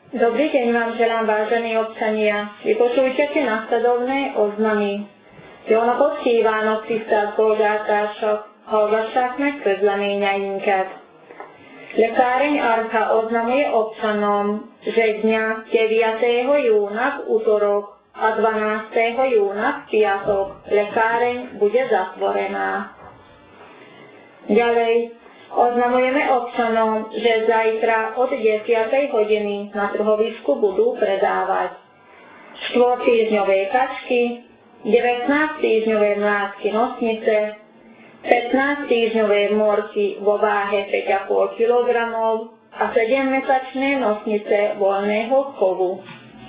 Dobrý deň vám želám, vážení občania. Vypočujte si nasledovné oznamy. Jó napot kívánok, tisztelt polgártársak! Hallgassák meg közleményeinket. Lekárény Arka oznamuje občanom, že dňa 9. júna v útorok a 12. júna v piatok lekáreň bude zatvorená. Ďalej oznamujeme občanom, že zajtra od 10. hodiny na trhovisku budú predávať 4-týždňové kačky, 19-týždňové mládky nosnice, 15-týždňové morky vo váhe 5,5 kg a 7-mesačné nosnice voľného chovu.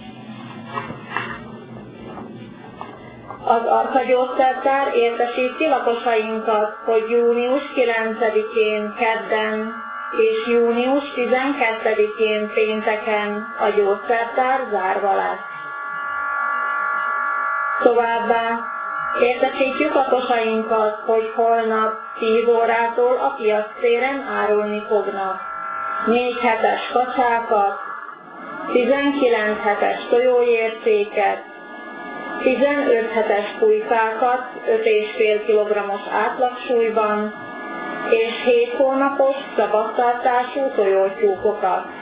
Az Arka-gyógyszertár értesíti lakosainkat, hogy június 9-én kedden és június 12-én pénteken a gyógyszertár zárva lesz. Továbbá értesítjük lakosainkat, hogy holnap 10 órától a piactéren árulni fognak 4 hetes kacsákat, 19 hetes tojóértéket, 15 hetes pulykákat 5,5 kg-os átlagsúlyban és 7 hónapos szabadtartású tojótyúkokat.